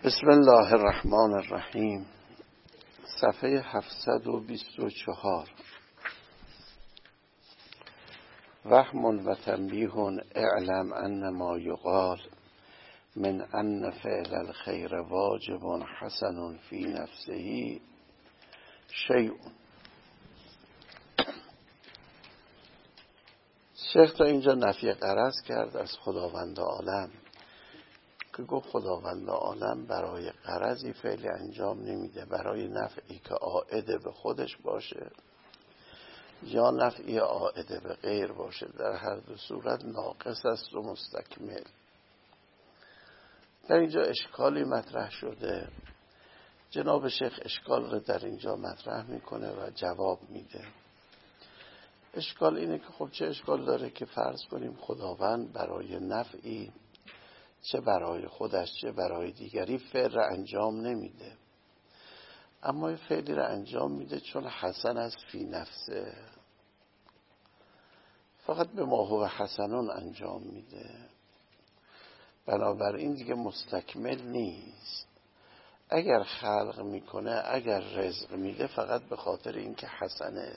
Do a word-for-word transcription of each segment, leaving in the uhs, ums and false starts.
بسم الله الرحمن الرحیم. صفحه هفتصد و بیست و چهار. وهم و تنبیه اعلم ان ما یقال من ان فعل الخیر واجب حسن فی نفسه شیء. شیخ تا اینجا نفی غرض کرد از خداوند عالم که گفت خداوند عالم برای غرضی فعلی انجام نمیده، برای نفعی که عائد به خودش باشه یا نفعی عائد به غیر باشه، در هر دو صورت ناقص است و مستکمل. در اینجا اشکالی مطرح شده، جناب شیخ اشکال رو در اینجا مطرح میکنه و جواب میده. اشکال اینه که خب چه اشکال داره که فرض کنیم خداوند برای نفعی چه برای خودش چه برای دیگری فعل را انجام نمیده، اما فعلی را انجام میده چون حسن است فی نفسه، فقط به ما هو حسنون انجام میده، بنابراین دیگه مستکمل نیست. اگر خلق میکنه، اگر رزق میده، فقط به خاطر اینکه حسنه.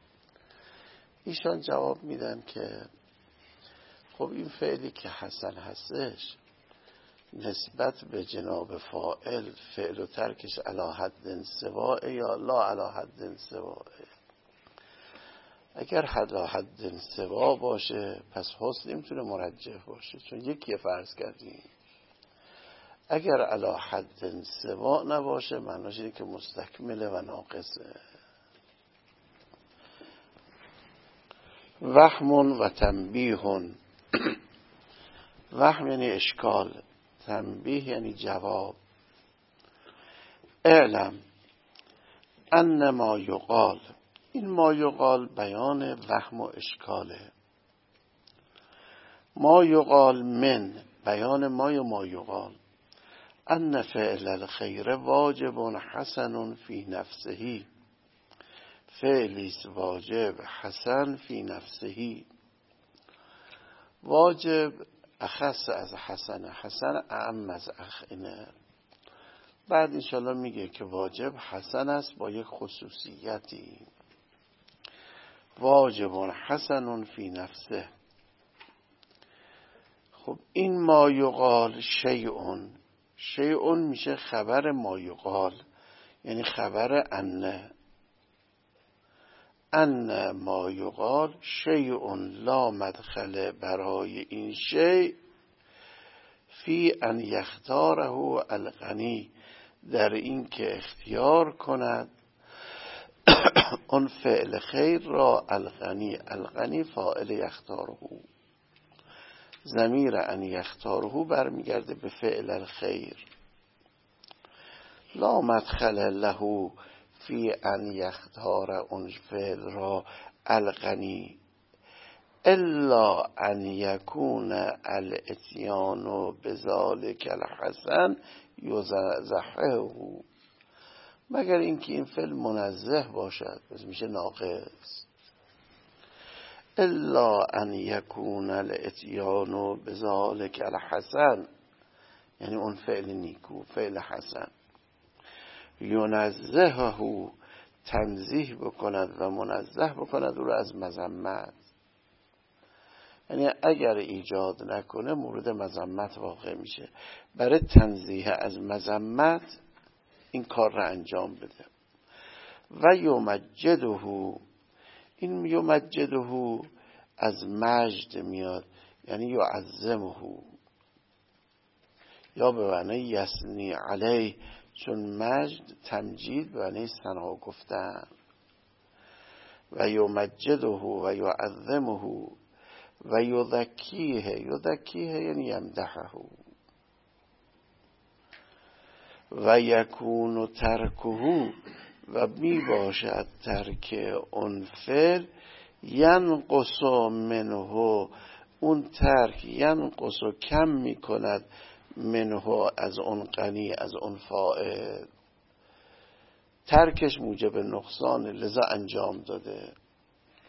ایشان جواب میدن که خب این فعلی که حسن هستش نسبت به جناب فاعل فعل و ترکش علی حد سواء یا لا علی حد سواء. اگر علی حد سواء باشه پس حسن نمیتونه مرجح باشه، چون یکی فرض کردیم. اگر علی حد سواء نباشه معناش اینه که مستکمله و ناقصه. وهم و تنبیه. وهم یعنی اشکال، تنبیه یعنی جواب. اعلم ان ما یقال، این ما یقال بیان وهم و اشکاله. ما یقال من بیان ما و ما یقال ان فعل الخیر واجب حسن فی نفسه، فعلیست واجب حسن فی نفسه. واجب اخص از حسن، حسن اعم از اخینه. بعد انشالله میگه که واجب حسن است با یک خصوصیتی، واجب حسن فی نفسه. خب این ما یقال شیء، شیء میشه خبر ما یقال، یعنی خبر انه. ان ما یقال شیء لا مدخل برای این شیء فی ان یختاره الغنی، در این که اختیار کند اون فعل خیر را الغنی. الغنی فاعل یختاره، ضمیر ان یختاره برمیگرده به فعل الخیر. لا مدخل له فی ان یختار اون فعل را الغنی الا ان یکون الاتیان بذالک الحسن یزحه، مگر اینکه این فعل منزه باشد، پس میشه ناقص. الا ان یکون الاتیان بذالک الحسن یعنی اون فعل نیکو، فعل حسن. ینزهه تنزیه بکند و منزه بکند او را از مذمت، یعنی اگر ایجاد نکنه مورد مذمت واقع میشه. برای تنزیه از مذمت این کار را انجام بده. و یمجده، این یمجده از مجد میاد، یعنی یعظمه، یا به معنی یثنی علیه، چون مجد تمجید به معنی ثنا گفتن. و یمجده و یعظمه و یذکیه، یذکیه یعنی یمدحه. و یکون ترکه، و می باشد ترک اون فعل ینقص منه، اون ترک ینقص کم می کند منه از اون غنی، از اون فاعل. ترکش موجب نقصان لذا انجام داده.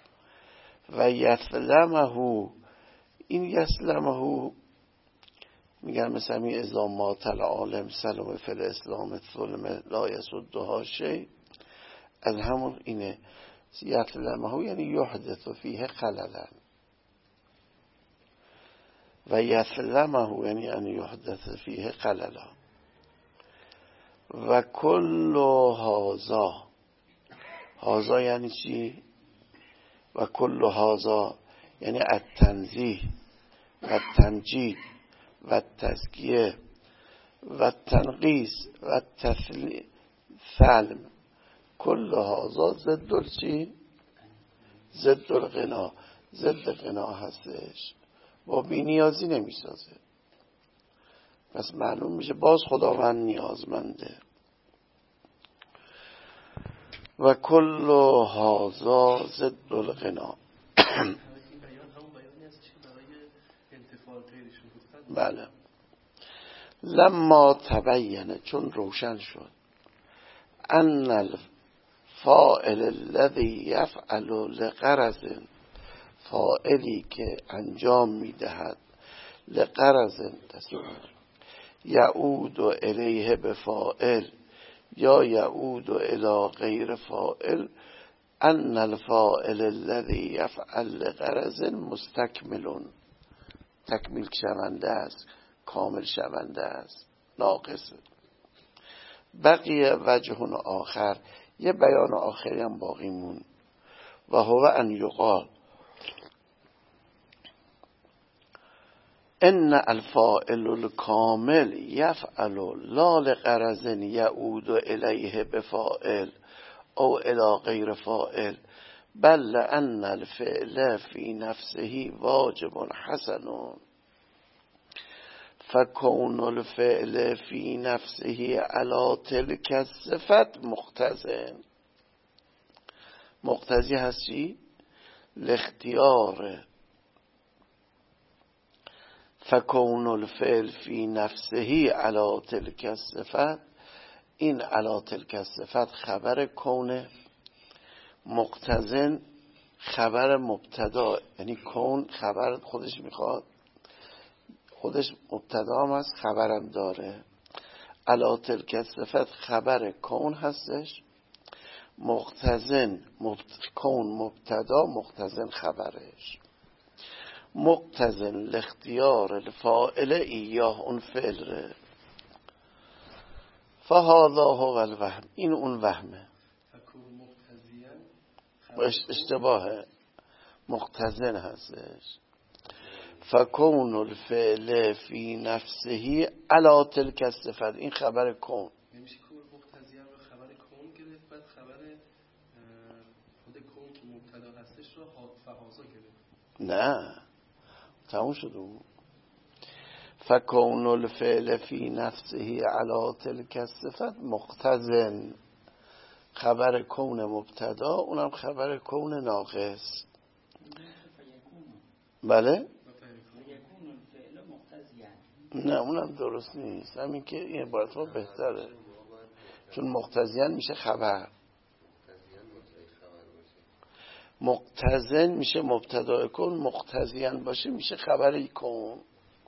و یسلمه، این یسلمه میگن مثلا می ازا مات العالم سلم فی الاسلام ظلم لا یسدها شیء، از همون اینه یتلمه یعنی یحدث فیه خللا و یسلمه یعنی ان یحدث فیه خللا و کل هذا، هذا یعنی چی؟ و کل هذا یعنی التنزیه و التمجید و التزکیه و التنقیص و التسلیم، کل هذا ضد چی؟ ضد الغنا، ضد غنا هستش، با بی‌نیازی نمیسازه. پس معلوم میشه باز خداوند نیازمنده. و کل هذا ضد الغنا. بله. لما تبینه، چون روشن شد، ان الفاعل الذي یفعل لغرض، فاعلی که انجام میدهد لغرض یعود الیه بفاعل یا یعود الی غیر فاعل، ان الفاعل الذي یفعل لغرض مستکمل، تکمیل شونده است، کامل شونده است، ناقص. بقیه وجه آخر، یه بیان آخری هم باقی مون، و هو ان یقال ان الفاعل الکامل یفعل لا لغرض یعود الیه بفاعل او الی غیر فاعل، بل لان الفعل فی نفسه واجب حسن، فکون الفعل فی نفسه علی تلک الصفت مقتضی، مقتضی هست چی؟ الاختیار. فکون الفعل فی نفسه علی تلک الصفت، این علی تلک الصفت خبر کون، مقتضی خبر مبتدا، یعنی کون خبر خودش میخواد، خودش مبتدا هم هست، خبرم داره. علی تلک الصفت خبر کون هستش، مقتضی مبت... کون مبتدا، مقتضی خبرش. مقتضی الاختیار الفاعل ایاه، اون فعل ره. فهذا هو الوهم، این اون وهمه، اشتباهه، مقتضی هستش. فکون الفعل فی نفسه علی تلک الصفت، این خبر کون. نمیشه که مقتضی رو خبر کون گرفت، بعد خبر خود کون که مبتدا هستش رو فهازا گرفت؟ نه، تموم شد اون. فکون الفعل فی نفسه علی تلک الصفت مقتضی، خبر کون مبتدا، اونم خبر کون ناقص. بله؟ نه اونم درست نیست، همین که این عبارت ها بهتره، چون مقتضیان میشه خبر، مقتضین میشه مبتدا کن، مقتضیان باشه میشه خبر کن.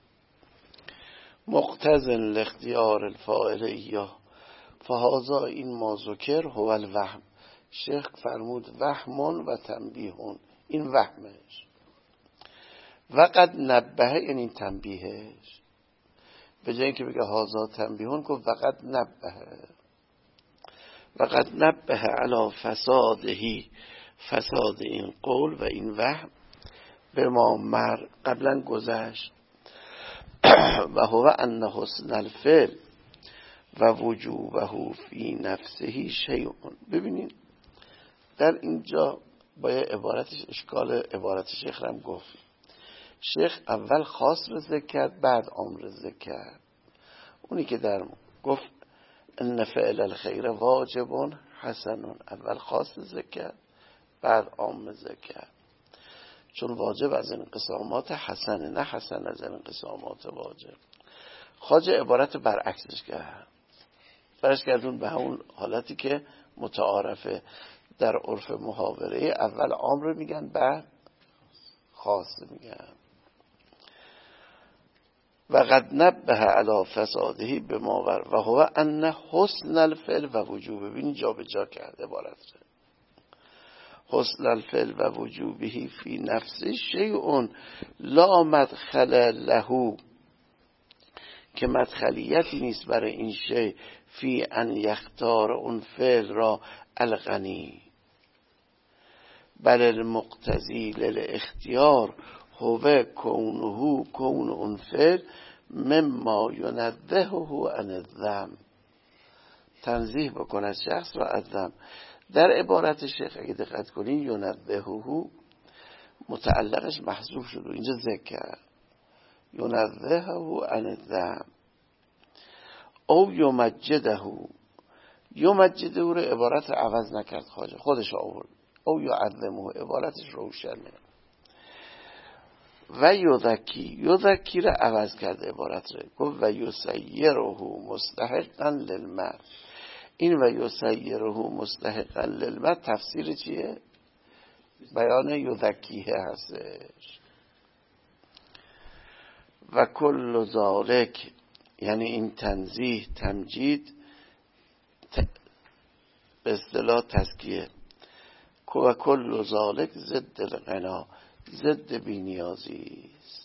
مقتضین الاختیار الفاعل ایاه، فهذا این ما ذکر هو الوهم. شیخ فرمود وهمون و تنبیهون، این وهمش. وقد نبهه، یعنی تنبیهش، به جای اینکه بگه هازا تنبیهون گفت وقد نبهه. وقد نبهه علی فسادهی، فساد این قول و این وهم به ما مر قبلا گذشت. و هو ان حسن الفعل و وجوبه فی نفسه شیء. ببینید در اینجا با عبارتش اشکال عبارت شیخ هم گفت. شیخ اول خاص رو ذکر کرد، بعد عام رو ذکر کرد. اونی که در گفت ان فعل الخیر واجب حسن، اول خاص ذکر کرد بعد عام ذکر کرد، چون واجب از انقسامات حسنه، نه حسن از انقسامات واجب. خواجه عبارت برعکسش کرد، برش گردون به همون حالتی که متعارفه در عرف محاوره، اول عام رو میگن بعد خاص میگن. و قد نبه علی فساده به ما و هو ان حسن الفعل و وجوب. ببین جا به جا کرده عبارت رو. حسن الفعل و وجوبه فی نفسه شیء لا مدخل له، که مدخلیتی نیست برای این شی فی ان یختار اون فعل را الغنی، بل المقتضی للاختیار هو کونه کون اون فعل مما ینزهه عن الذم. تنزیه بکند شخص را از ذم. در عبارت شیخ اگه دقت کنین ینزهه متعلقش محذوف شد و اینجا ذکر ینزهه عن الذم او یمجده. یمجده رو عبارت رو عوض نکرد خواجه، خودش آورد. او یعظمه عبارتش روشنه. و یذکی، یذکی رو عوض کرده عبارت رو، گفت و یسیره مستحقا للمد. این و یسیره مستحقا للمد تفسیر چیه؟ بیان یذکیه هستش. و کل ذالک یعنی این تنزیه تمجید به اصطلاح تزکیه. و کل ذالک ضد الغنا، ضد بینیازی است.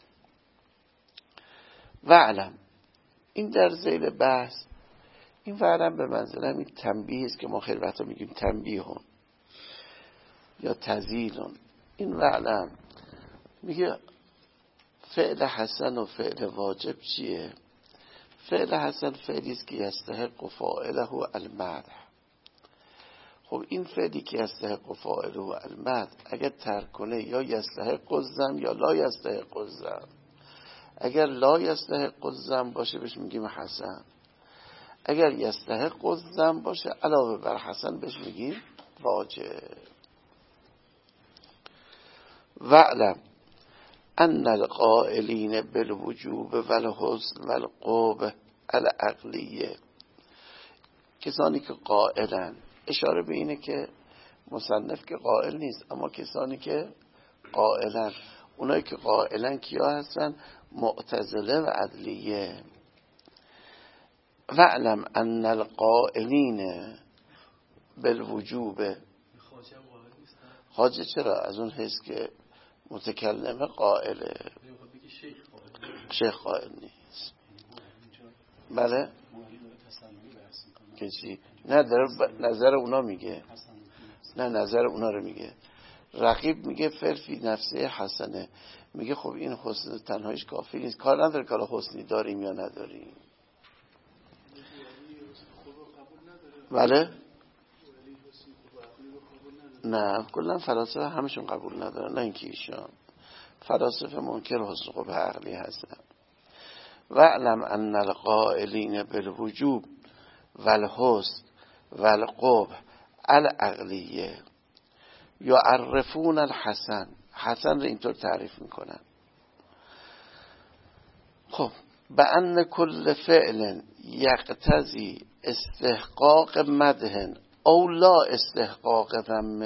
و علم، این در ذیل بحث، این وعلم به منزله این تنبیه است که ما خیلی وقتا میگیم تنبیهون یا تزیلون. این وعلم میگه فعل حسن و فعل واجب چیه؟ فعل حسن فعلی است که یستحق و فاعله المدح. خب این فعلی که یستحق و فاعله المدح اگر ترک کنه یا یستحق الذم یا لا یستحق الذم. اگر لا یستحق الذم باشه بهش میگیم حسن، اگر یستحق الذم باشه علاوه بر حسن بهش میگیم واجب. وعلم ان القائلین بالوجوب والحسن والقبح العقلیه، کسانی که قائلن، اشاره به اینه که مصنف که قائل نیست، اما کسانی که قائلن، اونایی که قائلن کیا هستن؟ معتزله و عدلیه. وعلم ان القائلین بالوجوب، خواجه چرا؟ از اون حیث که متکلم قائله، شیخ قائل نیست. بله کسی نه در نظر اونا میگه، نه نظر اونا رو میگه. رقیب میگه فعل فی نفسه حسنه، میگه خب این حسن تنهایش کافی نیست، کار نداره که حالا حسنی داریم یا نداریم. بله نه کلا فلاسفه همشون قبول ندارن، نه اینکه ایشان فلاسفه منکر حسن قبح عقلی هستن. وعلم ان القائلین بالوجوب والحسن والقبح العقلیه یعرفون الحسن، حسن رو اینطور تعریف میکنن. خب به ان کل فعل یقتضی استحقاق مدح او لا استحقاق ذم.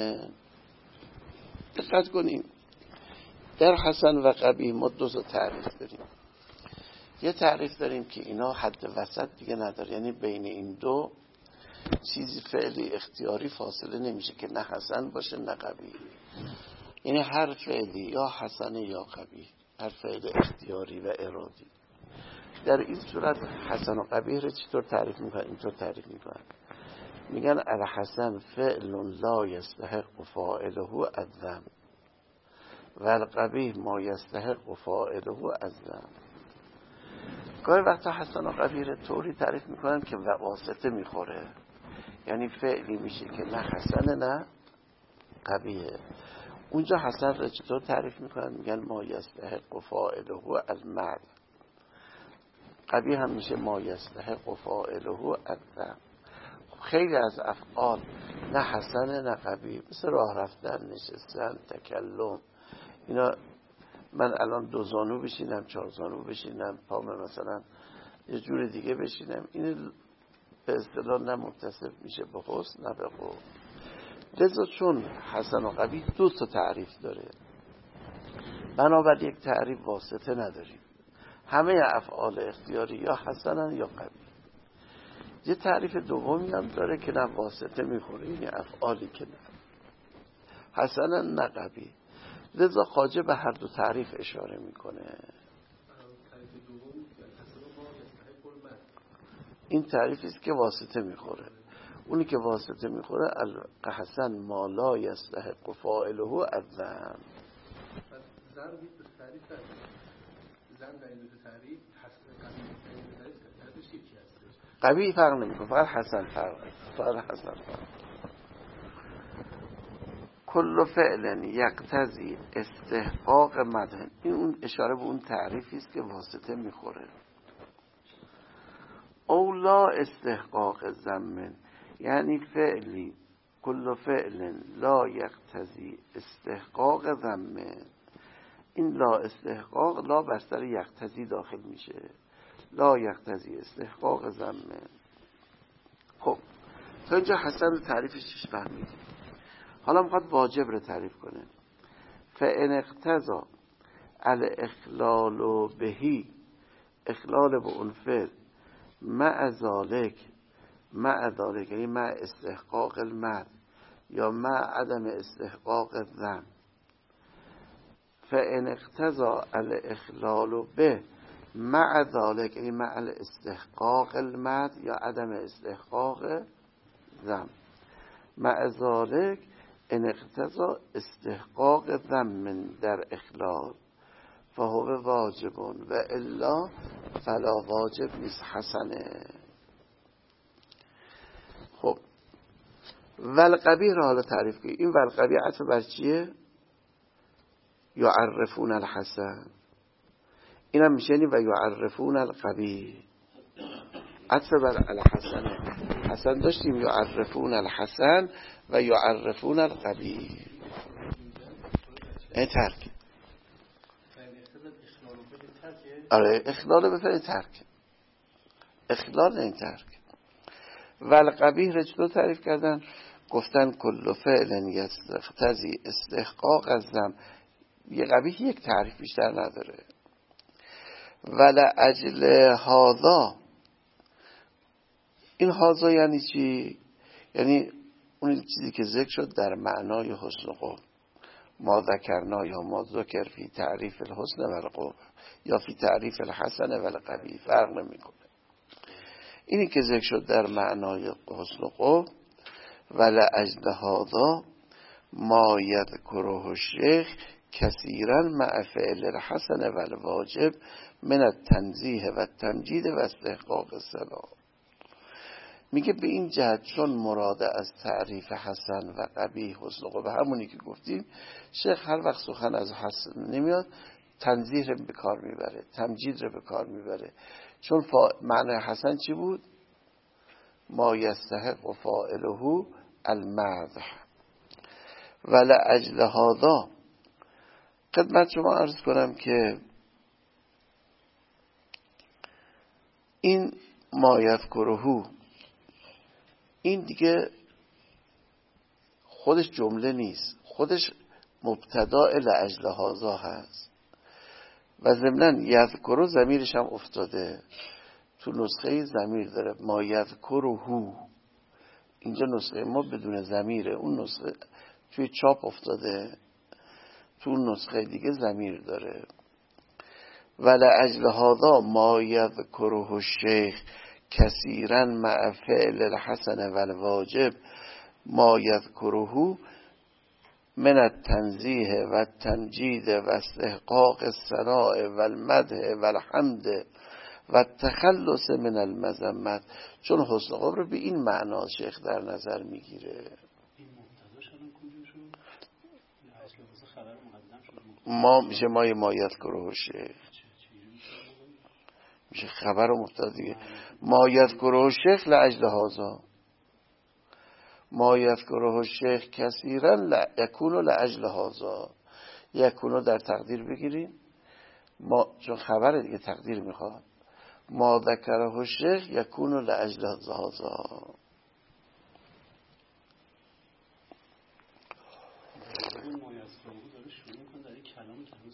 دقت کنیم در حسن و قبیح ما دو تا تعریف داریم. یه تعریف داریم که اینا حد وسط دیگه نداره، یعنی بین این دو چیزی فعلی اختیاری فاصله نمیشه که نه حسن باشه نه قبیح. یعنی هر فعلی یا حسن یا قبیح، هر فعل اختیاری و ارادی. در این صورت حسن و قبیح رو چطور تعریف میکنن؟ اینطور تعریف میکنن، میگن الحسن فعل لا یستحق فاعله الذم و القبیح ما یستحق فاعله الذم. گاهی وقتا حسن و قبیح رو طوری تعریف میکنن که واسطه میخوره، یعنی فعلی میشه که نه حسن نه قبیحه. اونجا حسن رو چطور تعریف میکنن؟ میگن ما یستحق فاعله المدح. قبیح هم میشه ما یستحق فاعله الذم. خیلی از افعال نه حسن نه قبیح، مثل راه رفتن، نشستن، تکلم، اینا من الان دو زانو بشینم، چهار زانو بشینم، پام مثلا یه جور دیگه بشینم، این به اصطلاح نه متصف میشه به حسن نه به قبح. لذا چون حسن و قبیح دو تا تعریف داره، بنابراین یک تعریف واسطه نداریم. همه افعال اختیاری یا حسنن یا قبیح. یه تعریف دومی هم داره که نه واسطه میخوره، یعنی افعالی که نه حسنن نه قبیح. لذا خواجه به هر دو تعریف اشاره میکنه. این تعریفی است که واسطه میخوره. اونی که واسطه میخوره الحسن ما لا یستحق فاعله الذم. زن به تعریف زن در این دو تعریف تعریفش یکی هستش. قبیح فرق نمیکنه، فقط حسن فرق فقط حسن فرق. کل فعل یقتضی استحقاق مدح، این اون اشاره به اون تعریفی است که واسطه میخوره. او لا استحقاق ذم، یعنی فعلی کل فعل لا یقتضی استحقاق ذم. این لا استحقاق لا بستر یقتضی داخل میشه، لا یقتضی استحقاق ذم. خب تا اینجا حسن تعریفش فهمیدیم. حالا میخواد واجب رو تعریف کنه. فان اقتضى الاخلال بهی، اخلال به اون فعل، مع ذالک، مع ذالک یعنی مع استحقاق المد یا مع عدم استحقاق الذم. فان اقتضى الاخلال به مع ذالک یعنی مع استحقاق المد یا عدم استحقاق ذم. مع ذالک ان اقتضى استحقاق ذم در اخلال فهو واجب و الا فلا واجب نیست، حسنه. خب والقبیح را حالا تعریف کنیم. این والقبیح عطف بر چیه؟ یعرفون الحسن. این هم میشه و یعرفون القبیح، عطف بر الحسن. حسن داشتیم یعرفون الحسن و یعرفون القبیح. این ترک. آره اخلال به فعل ترک، اخلال این ترک. والقبیح را چطور تعریف کردن؟ گفتن کل فعل یقتضی استحقاق الذم. یه قبیح یک تعریف بیشتر نداره. ولأجل هذا، این هذا یعنی چی؟ یعنی اون چیزی که ذکر شد در معنای حسن و قبح. ما ذکرنا یا ما ذکر فی تعریف الحسن و القبح یا فی تعریف الحسن و القبیح فرق نمیکنه. اینی که ذکر شد در معنای حسن و قبح. ولأجل هذا ما یذکره الشیخ کثیرا مع فعل الحسن و الواجب من التنزیه و التمجید و استحقاق الثنا. میگه به این جهت چون مراد از تعریف حسن و قبیح حسن و قبح همونی که گفتیم، شیخ هر وقت سخن از حسن نمیاد تنزیه رو به کار میبره، تمجید رو به کار میبره. چون فا... معنی حسن چی بود؟ ما یستحق و فاعله المدح. ولأجل هذا خدمت شما عرض کنم که این ما یذکره، این دیگه خودش جمله نیست، خودش مبتدا لأجل هذا هست و ضمناً یذکره ضمیرش هم افتاده تو نسخه ضمیر داره. ما یذکره اینجا نسخه ما بدون ضمیره، اون نسخه توی چاپ افتاده، تو نسخه دیگه ضمیر داره. ولأجل هذا ما یذکره الشیخ کثیرا مع فعل الحسن و الواجب ما یذکره من التنزیه و التمجید و استحقاق الثناء و المدح و الحمد و التخلص من المذمت. چون حسن قبح رو به این معنا شیخ در نظر میگیره. ما میشه ما ما یذکره الشیخ، میشه خبر و مبتدا دیگه. ما یذکره الشیخ لأجل هذا، ما یذکره الشیخ کثیرا یکون لأجل هذا. یکونو در تقدیر بگیریم، ما چون خبر دیگه تقدیر میخواد. ما ذکره الشیخ یکون لأجل هذا.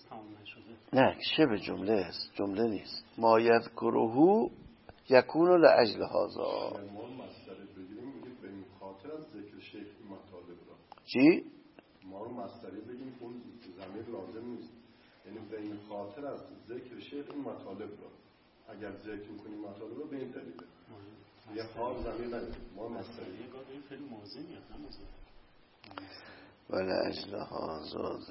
تمام نشده. نه شبه جمله است، جمله نیست. ما یذکره یکون لاجل هذا. ما مصدر بگیریم میگه به این خاطر از ذکر شیخ این مطالب را. چی؟ ما رو مصدری بگیم اون ضمیر لازم نیست، یعنی به این خاطر از ذکر شیخ این مطالب را. اگر ذکر میکنیم مطالب را به این دلیله. یه حال ضمیر نداریم. ما مصدری یه گاه این فعل ماضی میاد نه ماضی. ولی اجل هذا.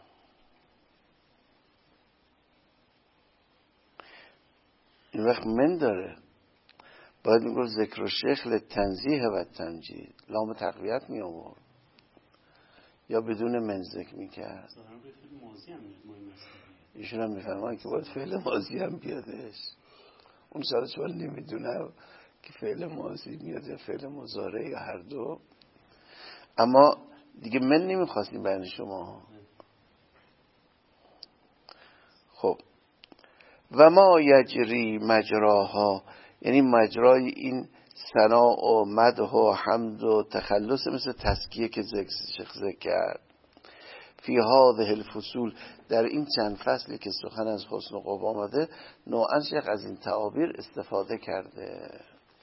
این وقت من داره، باید میگو ذکر و شیخ لتنزیه و تمجید، لام تقویت می آورد یا بدون من ذکر میکرد. ایشون هم میفرمایی که باید فعل ماضی هم بیادش. اون سال چون نمیدونه که فعل ماضی میاد یا فعل مضارع یا هر دو، اما دیگه من نمیخواستیم بین شما. خب و ما یجری مجراها، یعنی مجرای این ثنا و مدح و حمد و تخلص مثل تزکیه که ذکر کرد فی هذه الفصول، در این چند فصلی که سخن از حسن و قبح آمده، نوعا شیخ از این تعابیر استفاده کرده.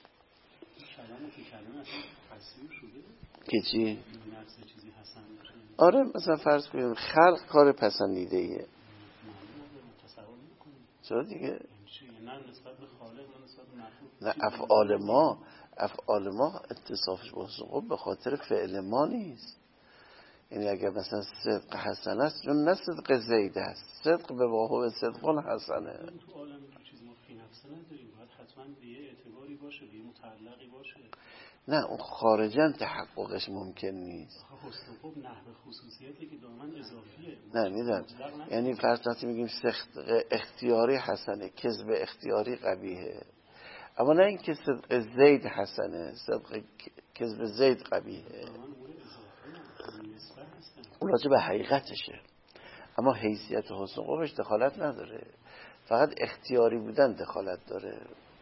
که چی؟ آره مثلا فرض کنیم خلق کار پسندیده ایه، چرا دیگه؟ نه افعال ما افعال ما اتصافش با حسن قبح به خاطر فعل ما نیست. یعنی اگر مثلا صدق حسن است چون نه صدق زید است، صدق به واهو صدق حسنه. تو عالم تو چیز ما فی نفسه نداریم، باید حتما به یه اعتباری باشه، به یه متعلقی باشه. نه اون خارجاً تحققش ممکن نیست. حسن قبح نحو خصوصیتی که دائما اضافیه. نه میدونم، یعنی فرض کنیم میگیم صدق اختیاری حسنه، کذب اختیاری قبیحه، اما نه این که صدق زید حسنه، صدق کذب زید قبیحه. اون راجع به حقیقتشه، اما حیثیت حسن قبحش دخالت نداره، فقط اختیاری بودن دخالت داره.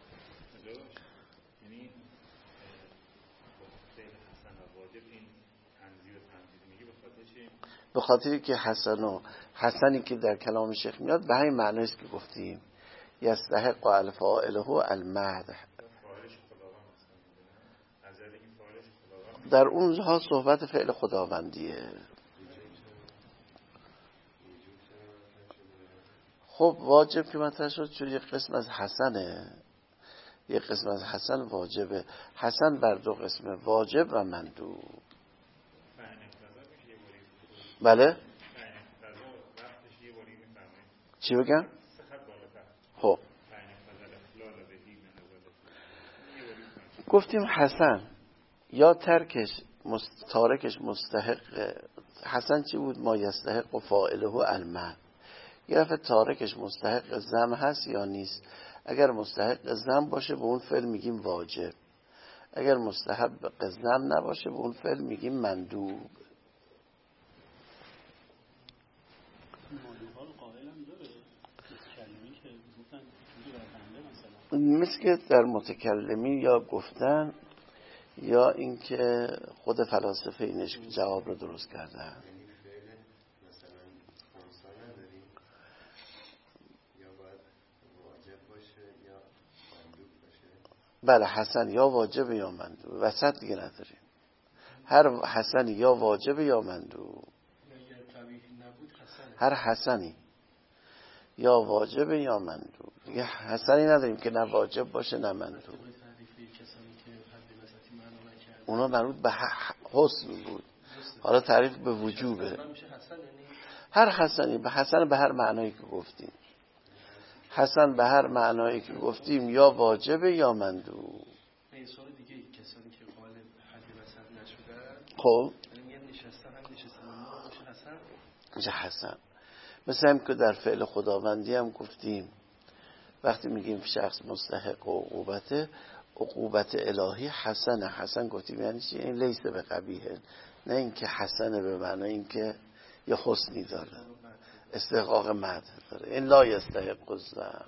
به خاطری که حسن و حسنی که در کلام شیخ میاد به همین معنی است که گفتیم یستحق الفاعله المدح. در اونها صحبت فعل خداوندیه. خب واجب که مطرح شد چون یک قسم از حسنه، یک قسم از حسن واجبه. حسن بر دو قسمه، واجب و مندوب. بله چی بگم؟ خب گفتیم حسن یا ترکش مست... تارکش مستحق. حسن چی بود؟ ما یستحق و فاعله المدح. یه دفعه تارکش مستحق ذم هست یا نیست. اگر مستحق ذم باشه به اون فعل میگیم واجب، اگر مستحق ذم نباشه به اون فعل میگیم مندوب. مثل که در متکلمی یا گفتن یا اینکه خود فلاسفه اینش جواب رو درست کردن. بله حسن یا واجب یا مندوب، وسط دیگه نداریم. هر حسنی یا واجب یا مندوب، هر حسنی یا واجب یا مندوب، دیگه حسنی نداریم که نه واجب باشه نه مندوب. اونا مربوط به حسن بود، حالا تعریف به وجوبه. هر حسنی به حسن به هر معنایی که گفتیم، حسن به هر معنایی که گفتیم یا واجبه یا مندوب. این سوال دیگه کسانی که قائل حد وسط نشدن خب میگن نشسته هم نشسته ما میشه حسن میشه حسن. مثل هم که در فعل خداوندی هم گفتیم وقتی میگیم شخص مستحق و عقوبته، عقوبت الهی حسنه. حسن گفتیم یعنی چی؟ این لیس به قبیحه، نه اینکه حسنه به معنی اینکه یه حسنی داره، استحقاق مدح داره. این لا یستحق الذم.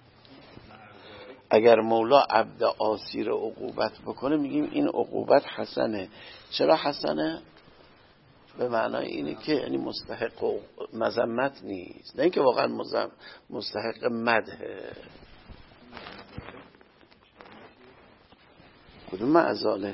اگر مولا عبد عاصی رو عقوبت بکنه میگیم این عقوبت حسنه. چرا حسنه؟ به معنای اینه که یعنی مستحق و مذمت نیست، نه اینکه واقعا مستحق مدحه. کدوم معزاله؟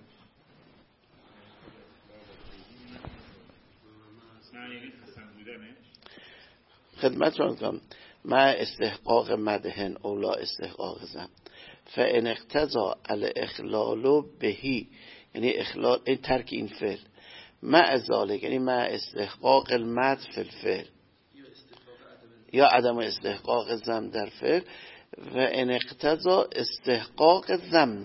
خدمت شما کنم مع استحقاق مدهن اولا استحقاق زم فان اقتضا الاخلال بهی، یعنی اخلال این ترک این فعل، مع ذالک یعنی مع استحقاق المدح فی الفعل یا عدم استحقاق زم در فعل، و ان اقتضا استحقاق ذم،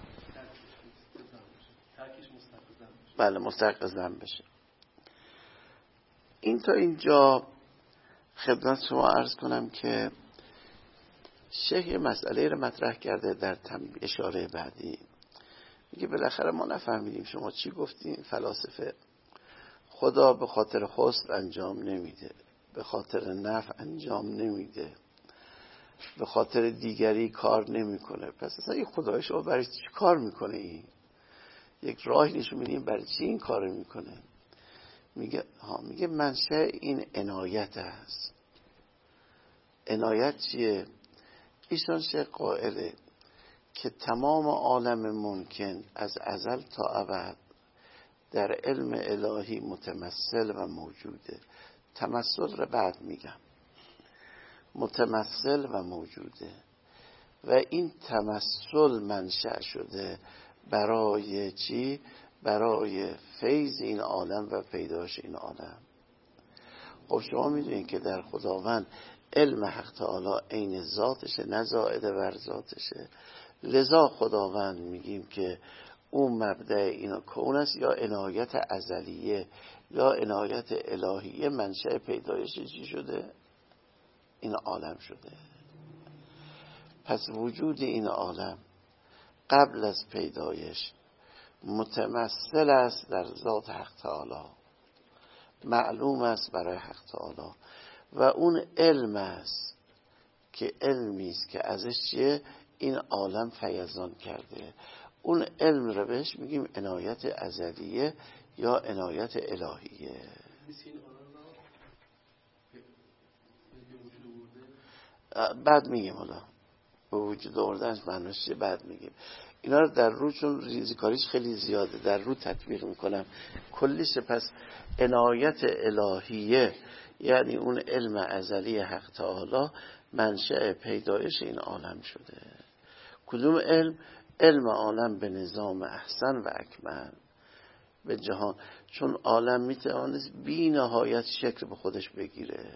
بله مستحق زم بشه. این تا اینجا خدمت شما عرض کنم که شیخ یه مسئله رو مطرح کرده در اشاره بعدی. میگه بالاخره ما نفهمیدیم شما چی گفتین فلاسفه. خدا به خاطر حسن انجام نمیده، به خاطر نفع انجام نمیده، به خاطر دیگری کار نمیکنه. پس اصلا این خدای شما برای چی کار میکنه؟ این یک راهی نشون میدیم برای چی این کار میکنه. میگه ها میگه منشأ این عنایت است. عنایت چیه؟ ایشان شیخ قائله که تمام عالم ممکن از ازل تا ابد در علم الهی متمثل و موجوده. تمثل رو بعد میگم، متمثل و موجوده و این تمثل منشأ شده برای چی؟ برای فیض این عالم و پیداش این عالم. خب شما میدونید که در خداوند علم حق تعالی عین ذاتشه، نه زائده بر ذاتشه. لذا خداوند میگیم که اون مبدأ این کون است، یا عنایت ازلیه یا عنایت الهیه منشأ پیدایش چی شده؟ این عالم شده. پس وجود این عالم قبل از پیدایش متمثل است در ذات حق تعالی، معلوم است برای حق تعالی و اون علم است که علمی است که ازش چیه؟ این عالم فیضان کرده. اون علم رو بهش میگیم عنایت ازلیه یا عنایت الهیه. بعد میگیم حالا به وجود آوردنش معنیش چیه بعد میگیم. اینا رو در رو چون ریزیکاریش خیلی زیاده در رو تطبیق میکنم کلیش. پس عنایت الهیه یعنی اون علم ازلی حق تعالی منشأ پیدایش این عالم شده. کدوم علم؟ علم عالم به نظام احسن و اکمل به جهان، چون عالم میتوانست بی نهایت شکل به خودش بگیره.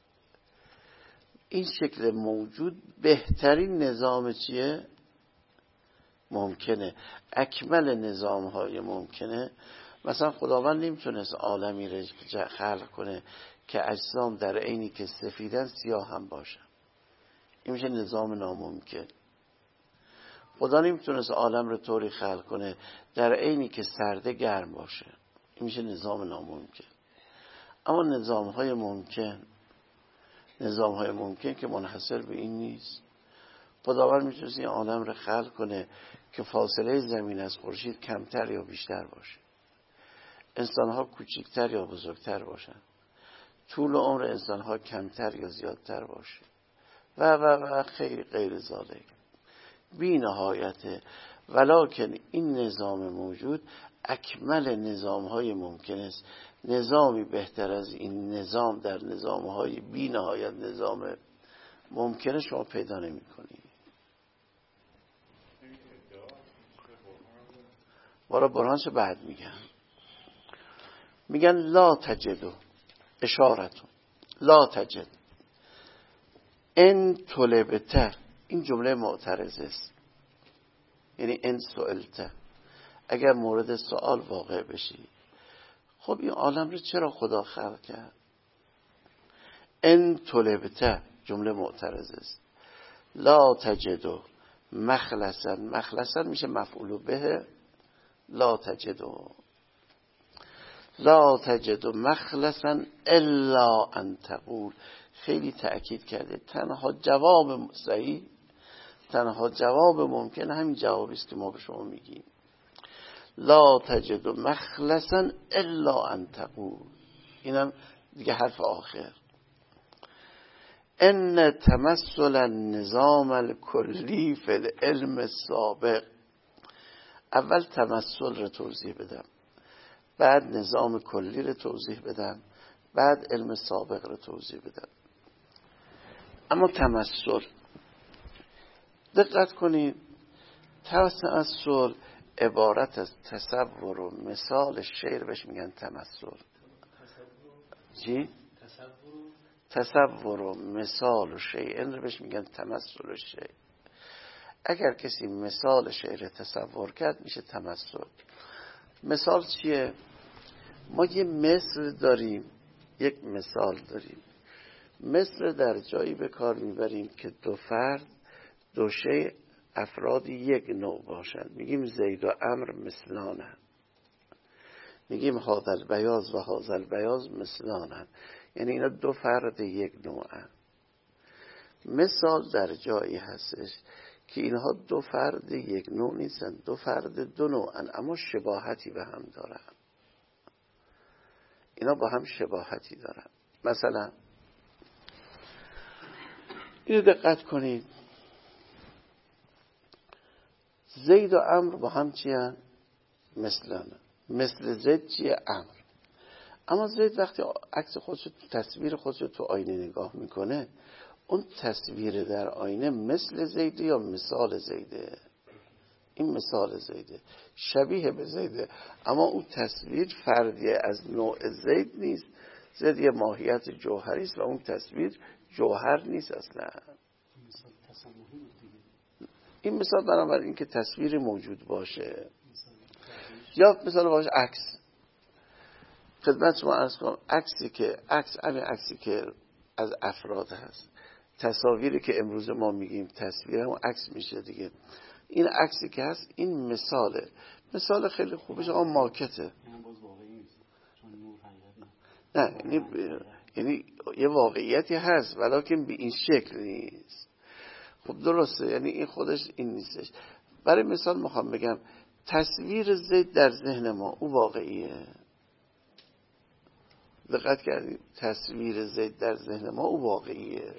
این شکل موجود بهترین نظام چیه؟ ممکنه، اکمل نظام های ممکنه. مثلا خداوند نمیتونست عالمی رو خلق کنه که اجسام در عینی که سفیدن سیاه هم باشن، این میشه نظام ناممکن. خدا نمیتونست عالم رو طوری خلق کنه در عینی که سرده گرم باشه، این میشه نظام ناممکن. اما نظام های ممکن، نظام های ممکن که منحصر به این نیست. خداوند میتونست این عالم رو خلق کنه که فاصله زمین از خورشید کمتر یا بیشتر باشه، انسان ها کوچکتر یا بزرگتر باشن، طول عمر انسان ها کمتر یا زیادتر باشه و و و خیلی غیر ذالک بی نهایته. ولکن این نظام موجود اکمل نظام های ممکن است. نظامی بهتر از این نظام در نظام های بی نهایت نظام ممکنه شما پیدا نمی کنی. برای برهانش بعد میگن میگن لا تجدو اشارتون لا تجد ان طلبته، این جمله معترض است، یعنی ان سئلته، اگر مورد سوال واقع بشی خب این عالم رو چرا خدا خلق کرد؟ ان طلبته جمله معترض است. لا تجدو مخلصا، مخلصا میشه مفعول به لا تجدو، لا تجدو مخلصا الا ان تقول. خیلی تأکید کرده تنها جواب صحیح، تنها جواب ممکن همین جوابی است که ما به شما میگیم. لا تجد مخلصا الا ان تقول. اینم دیگه حرف آخر. ان تمثل النظام الکلی فی العلم السابق. اول تمثل رو توضیح بدم، بعد نظام کلی رو توضیح بدم، بعد علم سابق رو توضیح بدم. اما تمثل، دقت کنید، تمثل عبارت از تصور و مثال شعر بهش میگن تمثل. چی؟ تصور و مثال و شعر رو بهش میگن تمثل و شعر. اگر کسی مثال شعر تصور کرد میشه تمثل. مثال چیه؟ ما یه مثل داریم، یک مثال داریم. مثل در جایی به کار میبریم که دو فرد، دو شیء، افرادی یک نوع باشند. میگیم زید و عمرو مثلانه، میگیم هذا البیاض و هذا البیاض مثلانه، یعنی اینا دو فرد یک نوعن. مثال در جایی هستش که اینها دو فرد یک نوع نیستن، دو فرد دو نوعن، اما شباهتی به هم دارن. اینا با هم شباهتی دارن. مثلا اینو دقت کنید، زید و عمرو با هم چی هن؟ مثلانه. مثل زید چیه؟ عمرو. اما زید وقتی عکس خودش، تصویر خودش تو آینه نگاه میکنه، اون تصویر در آینه مثل زیده یا مثال زیده؟ این مثال زیده، شبیه به زیده، اما اون تصویر فردی از نوع زید نیست. زید یه ماهیت جوهری است و اون تصویر جوهر نیست اصلا. این مثال بنابراین این که تصویر موجود باشه. یا مثال باشه عکس. خدمت شما عرض کنم، عکسی که عکس همین عکسی که از افراد هست، تصاویری که امروز ما میگیم تصویر، هم عکس میشه دیگه. این عکسی که هست این مثاله. مثال خیلی خوبش آن ماکته. نه یعنی یعنی یه واقعیتی هست ولیکن به این شکل نیست. خب درسته، یعنی این خودش این نیستش. برای مثال میخوام بگم تصویر زید در ذهن ما او واقعیه. دقت کردید؟ تصویر زید در ذهن ما او واقعیه.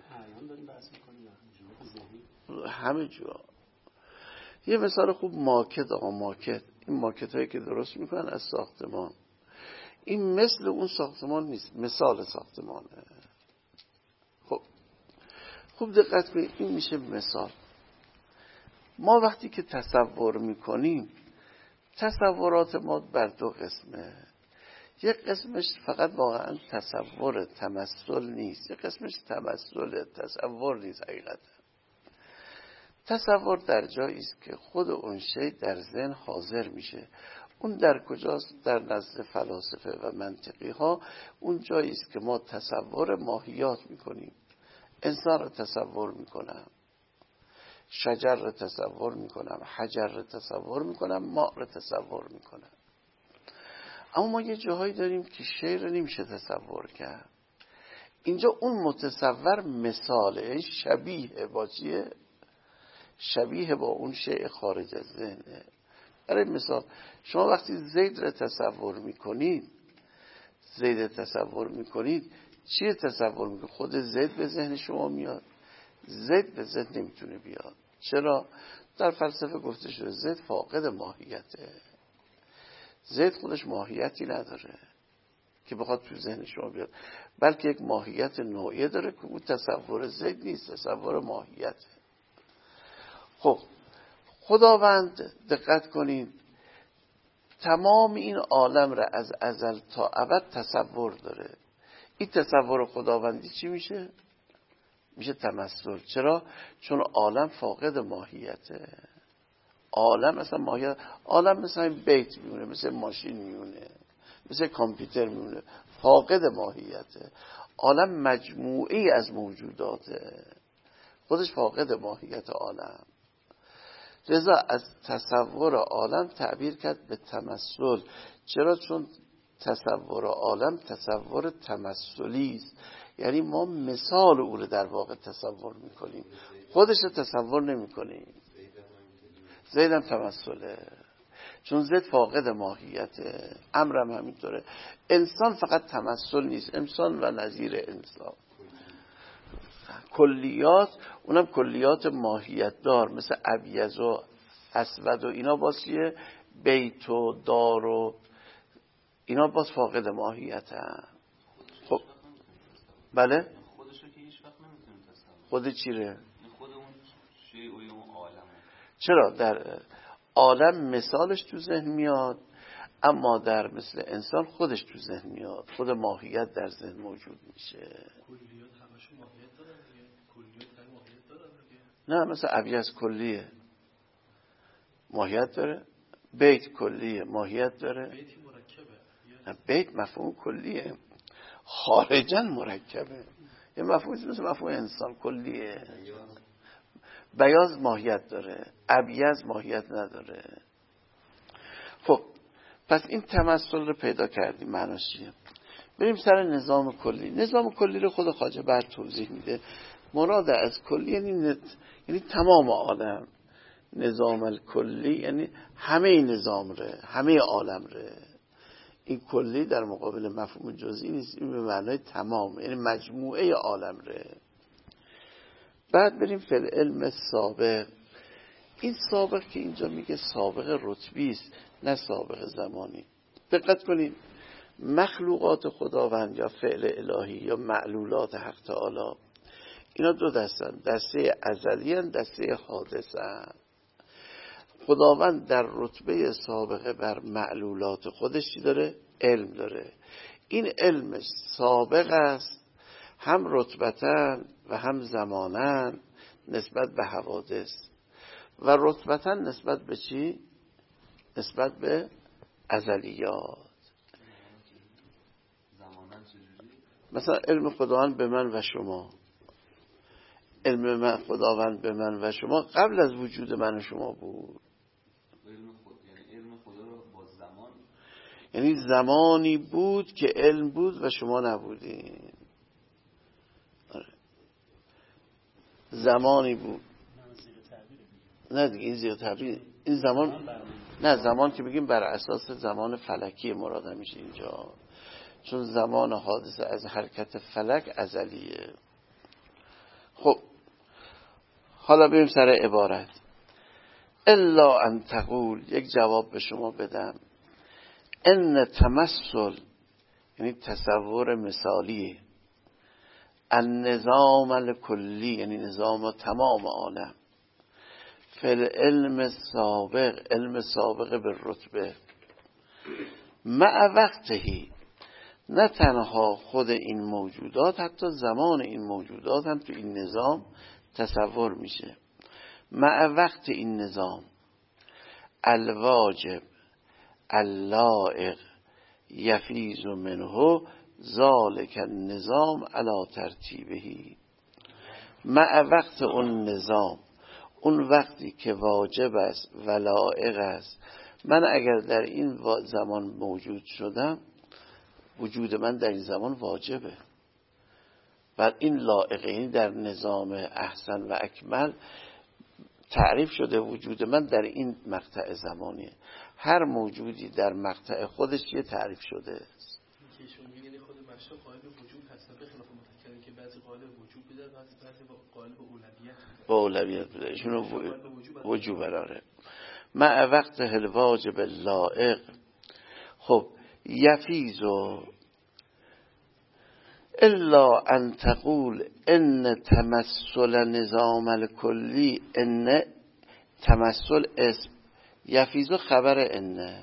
همه جا. یه مثال خوب ماکت. آقا ماکت، این ماکت هایی که درست میکنن از ساختمان، این مثل اون ساختمان نیست، مثال ساختمانه. خب خوب دقت کنید، این میشه مثال. ما وقتی که تصور میکنیم، تصورات ما بر دو قسمه. یک قسمش فقط واقعا تصور، تمثل نیست. یک قسمش تمثل، تصور نیست. حقیقتا تصور در جایی است که خود اون شی در ذهن حاضر میشه. اون در کجاست؟ در نزد فلاسفه و منطقی ها اون جایی است که ما تصور ماهیات میکنیم. انسان رو تصور میکنم، شجر رو تصور میکنم، حجر رو تصور میکنم، ماء رو تصور میکنم. اما ما یه جاهایی داریم که شی رو نمیشه تصور کرد. اینجا اون متصور مثاله، شبیه با چیه؟ شبیه با اون شیء خارج از ذهنه. برای مثال شما وقتی زید رو تصور میکنید، زید تصور میکنید، چی تصور میکنید؟ خود زید به ذهن شما میاد؟ زید به ذهن نمیتونه بیاد. چرا؟ در فلسفه گفته شده زید فاقد ماهیته. زید خودش ماهیتی نداره که بخواد تو ذهن شما بیاد، بلکه یک ماهیت نوعی داره که اون تصور زید نیست، تصور ماهیته. خب خداوند دقت کنید تمام این عالم را از ازل تا ابد تصور داره. این تصور خداوندی چی میشه؟ میشه تمثل. چرا؟ چون عالم فاقد ماهیته. عالم مثلا ماهیت، عالم مثلا این بیت میمونه، مثل ماشین میمونه، مثل کامپیوتر میمونه، فاقد ماهیته. عالم مجموعی از موجوداته، خودش فاقد ماهیت عالم. لذا از تصور عالم تعبیر کرد به تمثل. چرا؟ چون تصور عالم تصور تمثلی است، یعنی ما مثال او رو در واقع تصور میکنیم، خودش رو تصور نمیکنیم. زیدم تمثله. چون ضد فاقد ماهیته. امرم همینطوره. انسان فقط تمثل نیست، انسان و نظیر انسان کلیات، اونم کلیات ماهیت دار مثل ابیض و اسود و اینا باز چیه؟ بیت و دار و اینا باز فاقد ماهیت هم. خب بله خودشو که هیچ وقت نمیتونیم تصور. خود چیره؟ خود اون شیء و اون عالم. چرا در عالم مثالش تو ذهن میاد، اما در مثل انسان خودش تو ذهن میاد، خود ماهیت در ذهن موجود میشه. کلیات همشون ماهیت دارن دیگه. کلیات هم ماهیت دارن دیگه. نه مثل ابیض کلیه ماهیت داره، بیت کلیه ماهیت داره. بیتی مرکبه. نه بیت مفهوم کلیه، خارجا مرکبه. یه مفهومی مثل مفهوم انسان کلیه. بیاض ماهیت داره، ابیض ماهیت نداره. خب پس این تمثل رو پیدا کردیم، معناش چیه؟ بریم سر نظام کلی. نظام کلی رو خود خواجه بر توضیح میده. مراد از کلی یعنی نت... یعنی تمام عالم. نظام الکلی یعنی همه نظام ره، همه عالم ره. این کلی در مقابل مفهوم جزئی نیست، این به معنای تمام، یعنی مجموعه عالم ره. بعد بریم فی العلم سابق. این سابق که اینجا میگه سابق رتبی است، نه سابق زمانی. دقت کنید، مخلوقات خداوند یا فعل الهی یا معلولات حق تعالی اینا دو دستن، دسته ازلی هستند، دسته حادثه هستند. خداوند در رتبه سابقه بر معلولات خودش چی داره؟ علم داره. این علمش سابق است، هم رتبتاً و هم زماناً نسبت به حوادث. و رتبتاً نسبت به چی؟ نسبت به ازلیات. مثلا علم خداوند به من و شما، علم من خداوند به من و شما قبل از وجود من و شما بود. علم خود یعنی علم خدا رو با زمان، یعنی زمانی بود که علم بود و شما نبودین. زمانی بود. نه دیگه این زیر تعبیر، این زمان نه، زمان که بگیم بر اساس زمان فلکی مراد میشه اینجا، چون زمان حادثه از حرکت فلک ازلیه. خب حالا بریم سر عبارت. الا ان تقول، یک جواب به شما بدم، ان تمثل یعنی تصور مثالی، النظام الکلی یعنی نظام تمام عالم، فی العلم سابق علم سابق به رتبه، مع وقتهی نه تنها خود این موجودات، حتی زمان این موجودات هم تو این نظام تصور میشه. مع وقت این نظام الواجب اللائق یفیز منه ذالک النظام علی ترتیبهی. مع وقت اون نظام، اون وقتی که واجب است و لایق است، من اگر در این زمان موجود شدم، وجود من در این زمان واجبه. بعد این لایقه، این در نظام احسن و اکمل تعریف شده وجود من در این مقطع زمانیه. هر موجودی در مقطع خودش یه تعریف شده است. که ایشون میگه خود مشا قائل به وجود هست، به خلاف متکلم که بعضی قائل به وجود بوده، بعضی قائل به اولویت بوده. به اولویت بوده. ایشون رو وجوب براره. مع وقت الواجب اللائق. خب یفیزو الا ان تقول ان تمثل نظام الکلی، ان تمثل اسم، یفیزو خبر ان،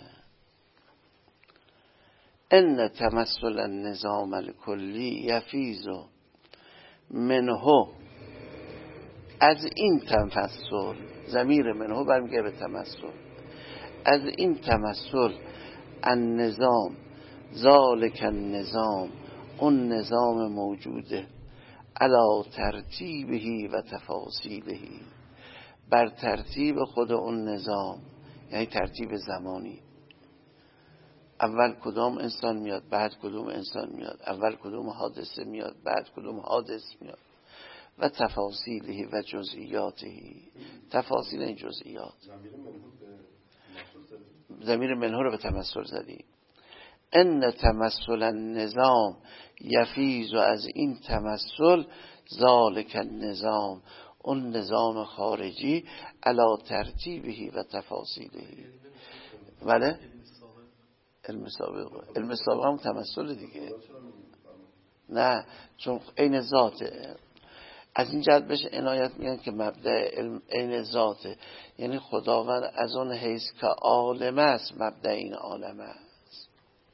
ان تمثل النظام الکلی یفیزو منه، از این تمثل، ضمیر منه برمیگه به تمثل، از این تمثل النظام ذالک النظام، اون نظام موجوده، علی ترتیبهی و تفاصیلهی، بر ترتیب خود اون نظام، یعنی ترتیب زمانی. اول کدام انسان میاد، بعد کدوم انسان میاد، اول کدوم حادثه میاد، بعد کدوم حادث میاد، و تفاصیلهی و جزئیاتهی، تفاصیل این جزئیات. ضمیر منه رو به تمثل زدی. ان تمثل النظام یفیز، و از این تمثل ذالک النظام، اون نظام خارجی، علا ترتیبهی و تفاصیلهی. بله علم سابق، علم سابق هم تمثل دیگه. نه چون عین ذاته، از این جهت بهش عنایت میگن که مبدأ علم عین ذاته، یعنی خداوند از اون حیث که عالم است مبدأ این عالم است.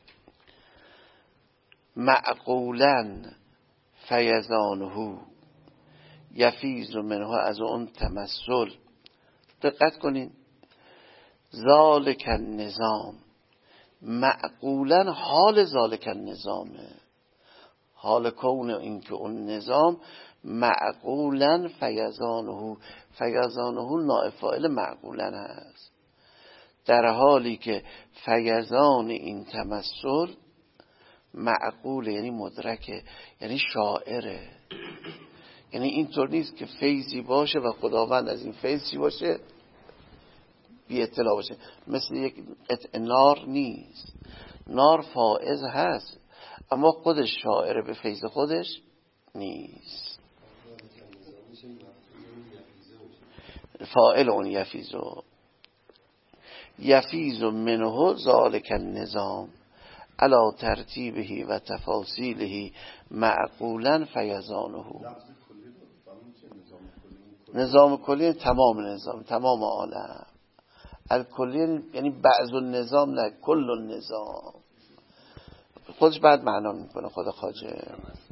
معقولا فیضانه یفیز منه، از اون تمثل. دقت کنین، ذالک النظام، معقولا حال ذالک النظامه، حال کون این که اون نظام معقولا فیضانه، فیضانه نائب فاعل معقولا هست، در حالی که فیضان این تمثل معقول یعنی مدرکه، یعنی شاعره. یعنی اینطور نیست که فیضی باشه و خداوند از این فیضی باشه بی اطلاع باشه، مثل یک نار نیست. نار فائز هست اما خودش شاعره، به فیض خودش نیست. فاعل اون یفیزو، یفیزو منه ذالک النظام علا ترتیبهی و تفاصیلهی معقولا فیضانه. نظام کلی تمام نظام، تمام عالم. الکلی یعنی بعض النظام، نه کل النظام. خودش بعد معنا میکنه خدا خواجه،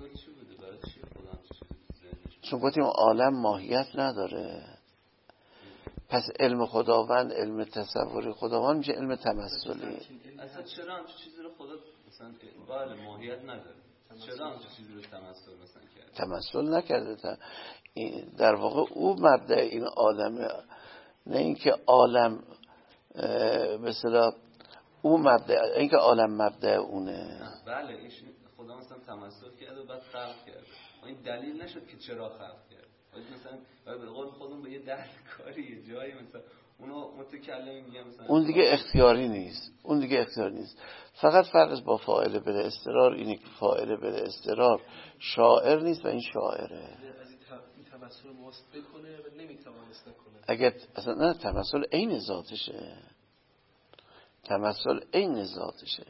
چون گفتیم عالم ماهیت نداره، پس علم خداوند، علم تصوری خداوند میشه علم تمثلی. اصلا چرا همچه چیزی رو خدا مثلا بله ماهیت نداره، چرا همچه چیزی رو تمثل مثلا کرده؟ تمثل نکرده، در واقع او مبدأ این عالمه، نه اینکه عالم مثلا او مبدأ، اینکه عالم مبدأ اونه. بله این خدا مثلا تمثل کرده و بعد خلق کرده، این دلیل نشد که چرا خلق کرد. مثلا به قول خودمون به یه دردکاری یه جایی مثلا اونو متکلم میگه مثلا اون دیگه اختیاری نیست، اون دیگه اختیاری نیست. فقط فرقش با فاعل بلا استقرار اینه که فاعل بلا استقرار شاعر نیست و این شاعره. از این تمثل واسط بکنه و نمیتوانست نکنه. اگر اصلا نه، تمثل عین ذاتشه، تمثل عین ذاتشه.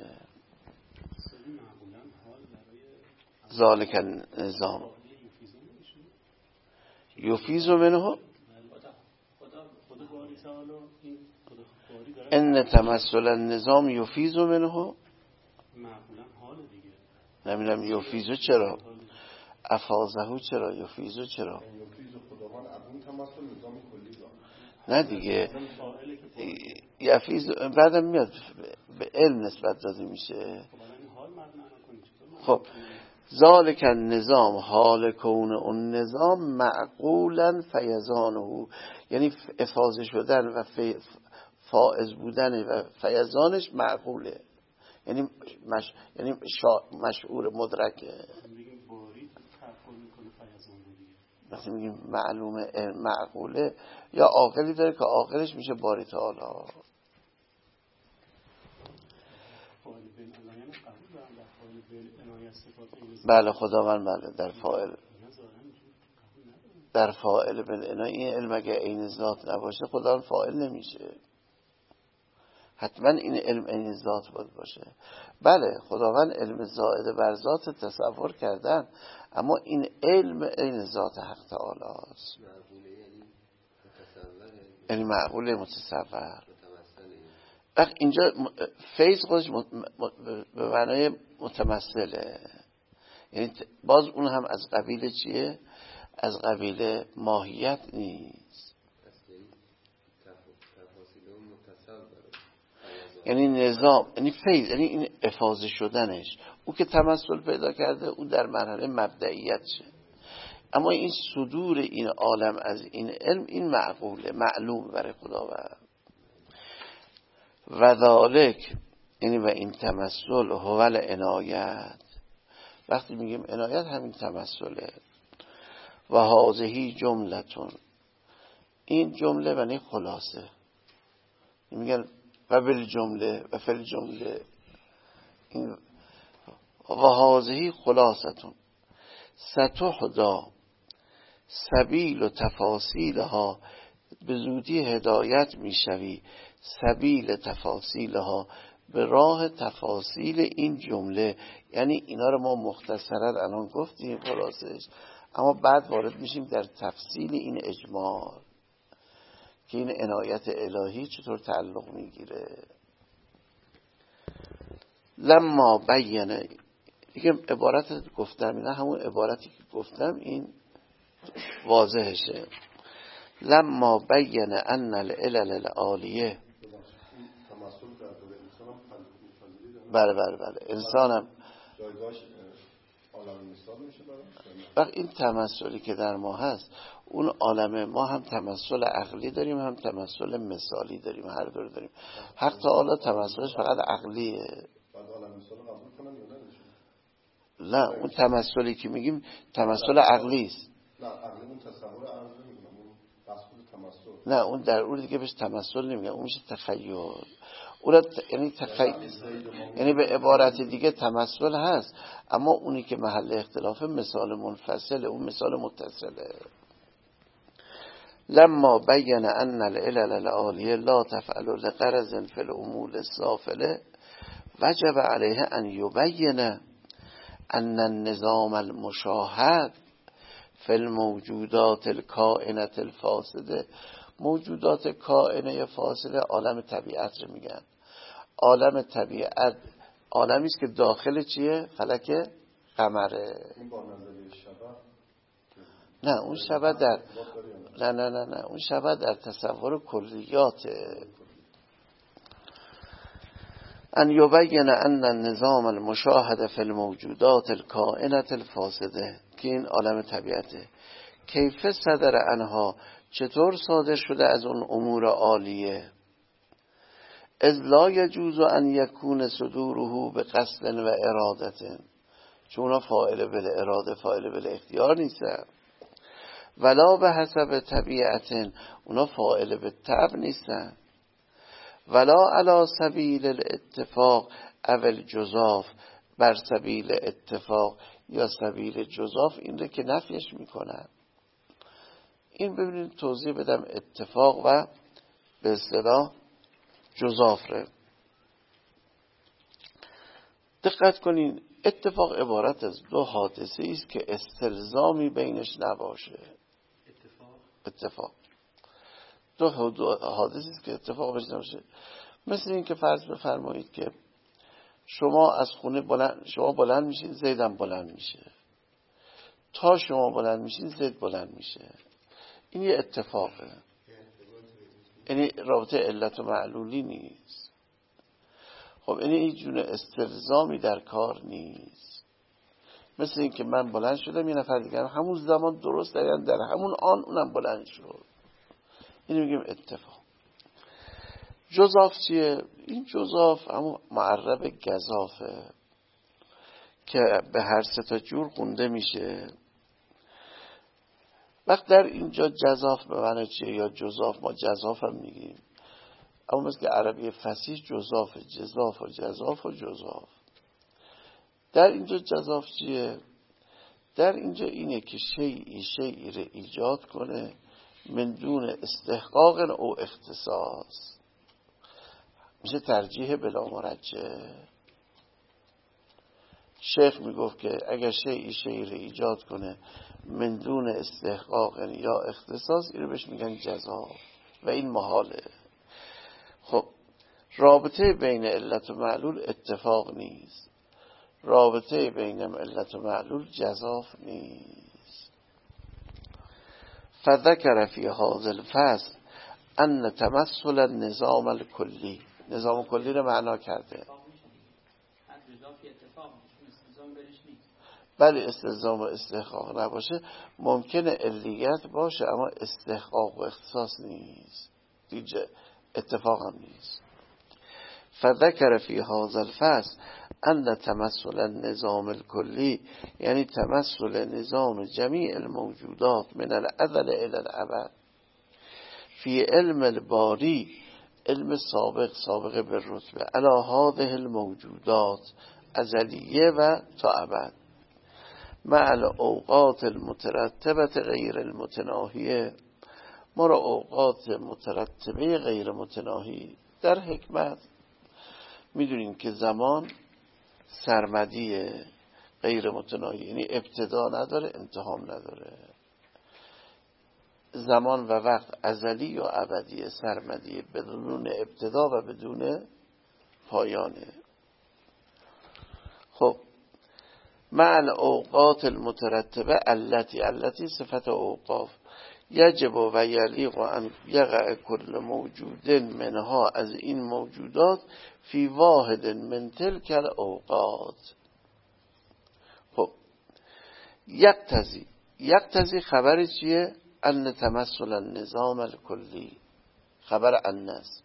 ذالک النظام یفیز منه ان تمثل النظام یفیز منه. نمیدونم یفیزو چرا، افاظهو چرا، یفیزو چرا، نه دیگه یفیز بعدم میاد به علم نسبت داده میشه. خب ذالک النظام، حال کون اون نظام معقولا فیضانه، یعنی افاضه شدن و فائز بودن و فیضانش معقوله، یعنی مش... یعنی شا... مشعور مدرکه. وقتی میگیم معلومه معقوله، یا عاقلی داره که عاقلش میشه باری تعالی. بله خداوند بله در فاعل، در فاعل بالعنایه، این علم اگه عین ذات نباشه خداوند فاعل نمیشه، حتما این علم عین ذات باید باشه. بله خداوند علم زائد بر ذات تصور کردن، اما این علم عین ذات حق تعالی است. یعنی معقول متصور. وقت اینجا فیض خودش به معنای متمثله، یعنی باز اون هم از قبیل چیه؟ از قبیل ماهیت نیست، یعنی نظام، یعنی فیض، یعنی این افاضه شدنش. او که تمثل پیدا کرده او در مرحله مبدئیت شه، اما این صدور این عالم از این علم این معقوله، معلوم برای خداوند. و ذالک یعنی و این تمثل هو عنایت. وقتی میگیم عنایت همین تمثله. و هذه جملتون، این جمله یعنی خلاصه. میگن و بالجمله و فی الجمله و هذه خلاصتون ستحدا سبیل و تفاصیلها، به زودی هدایت میشوی سبیل تفاصیلها، به راه تفاصیل این جمله. یعنی اینا رو ما مختصرا الان گفتیم خلاصش، اما بعد وارد میشیم در تفصیل این اجمال که این عنایت الهی چطور تعلق میگیره. لما بینه، دیگه عبارت گفتم اینا همون عبارتی که گفتم این واضحشه. لما بین ان العلل العالیه، بله بله بله انسانم وقت این تمثلی که در ما هست، اون عالم ما هم تمثل عقلی داریم هم تمثل مثالی داریم، هر دور داریم. حق تعالی تمثلش فقط عقلیه. نه اون تمثلی که میگیم تمثل عقلی است. نه اون در اون دیگه بهش تمثل نمیگن، اون میشه تخیل. اون ت... یعنی تخیل، یعنی به عبارت دیگه تمثل هست، اما اونی که محل اختلاف مثال منفصله، اون مثال متصله. لما بین ان العلل العالیه لا تفعل لغرض فی الامور السافله وجب علیه ان یبین ان النظام المشاهد فی الموجودات الکائنه الفاسده. موجودات کائنه فاسده عالم طبیعت رو میگن. عالم طبیعت عالمی است که داخل چیه؟ فلک قمره. نه اون شبه در نه نه نه نه اون شبه در تصور کلیات. ان یبین ان النظام المشاهد فی الموجودات الکائنه الفاسده، که این عالم طبیعته. کیف صدر انها، چطور صادر شده از اون امور عالیه. اذ لا یجوز ان یکون صدوره به قصد و ارادت، چون فاعل بل اراده فاعل بل اختیار نیستن. ولا به حسب طبیعت، اونا فاعل به طبع نیستن. ولا علی سبیل الاتفاق اول جزاف، بر سبیل اتفاق یا سبیل جزاف، این رو که نفیش میکنن. این ببینید توضیح بدم اتفاق و به اصطلاح جزاف رو. دقت کنین، اتفاق عبارت از دو حادثه است که استلزامی بینش نباشه. اتفاق اتفاق دو حادثه است که اتفاق بینش نباشه. مثل این که فرض بفرمایید که شما از خونه بلند شما بلند میشین، زیدم بلند میشه. تا شما بلند میشین زید بلند میشه. این یه اتفاقه، یعنی رابطه علت و معلولی نیست. خب این هیچ جور استلزامی در کار نیست. مثل این که من بلند شدم، یه نفر دیگر همون زمان درست داریم در همون آن اونم بلند شد. اینو میگیم اتفاق. جزاف چیه؟ این جزاف همون معرب گزافه که به هر سه تا جور خونده میشه. وقت در اینجا جزاف به معنی چیه یا جزاف؟ ما جزاف هم میگیم، اما مثل که عربی فصیح جزاف جزاف و جزاف و جزاف. در اینجا جزاف چیه؟ در اینجا اینه که شیعی شیعی رو ایجاد کنه من دون استحقاق او اختصاص، میشه ترجیح بلا مرجح. شیخ میگفت که اگر شیعی شیعی رو ایجاد کنه من دون استحقاق یا اختصاص، این رو بهش میگن جزاف و این محاله. خب رابطه بین علت و معلول اتفاق نیست، رابطه بین علت و معلول جزاف نیست. فذکر فی هذا الفصل ان تمثل النظام الکلی، نظام کلی رو معنا کرده. بله استلزام و استحقاق نباشه، ممکنه علیت باشه اما استحقاق و اختصاص نیست، دیگه اتفاق هم نیست. فذکر فی هذا الفصل ان تمثل النظام الکلی، یعنی تمثل نظام جمیع الموجودات من الازل الى الابد فی علم الباری علم سابق سابقه به رتبه علی هذه الموجودات ازلیه و تا ابد مع الاوقات المترتبه غیر المتناهیه. ما را اوقات مترتبه غیر متناهی در حکمت میدونیم که زمان سرمدی غیر متناهی، یعنی ابتدا نداره انتهام نداره. زمان و وقت ازلی و ابدی سرمدی بدون ابتدا و بدون پایانه. خب مع الاوقات المترتبه التي التي صفت اوقاف یجب و یلیق ان یقع کل موجود منها از این موجودات فی واحد من تلک الاوقات. خب یقتضی یقتضی خبر چیه؟ ان تمثل النظام الکلی، خبر ان است.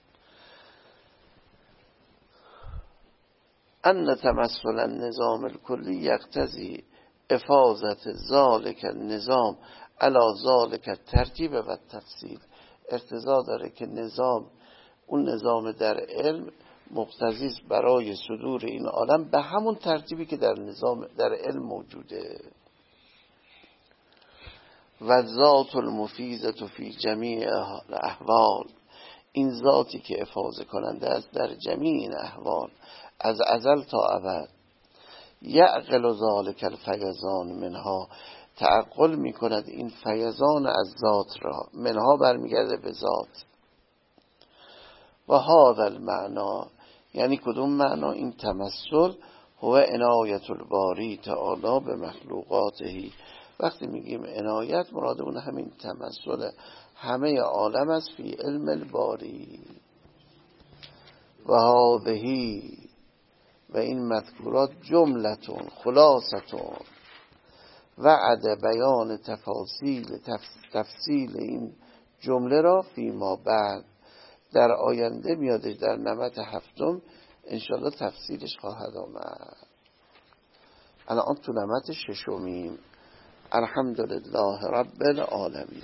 ان تمثل النظام الکلی یقتضی افاضت ذالک النظام علی ذالک الترتیب و تفصیل. ارتضا داره که نظام، اون نظام در علم مقتضی است برای صدور این عالم به همون ترتیبی که در نظام در علم موجوده. و ذات المفیضه فی جمیع الاحوال، این ذاتی که افاضه کننده است در جمیع این احوال از ازل تا ابد. یعقل ذالک الفیضان منها، تعقل می کند این فیضان از ذات را، منها برمیگرده به ذات. و هذا المعنا، یعنی کدوم معنا؟ این تمثل هو عنایت الباری تعالی به مخلوقاته. وقتی میگیم عنایت مراد اون همین تمثل همه عالم است فی علم الباری. و هذه، و این مذکورات جملتون خلاصتون وعد بیان تفاصیل تفصیل این جمله را فی ما بعد، در آینده میادش در نمط هفتم انشالله تفصیلش خواهد آمد. الان تو نمط ششمیم. الحمدلله رب العالمین.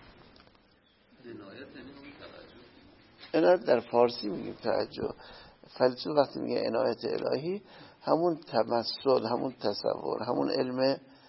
عنایت در فارسی میگیم توجه. فیلسوف وقتی میگه عنایت الهی همون تمثل، همون تصور، همون علم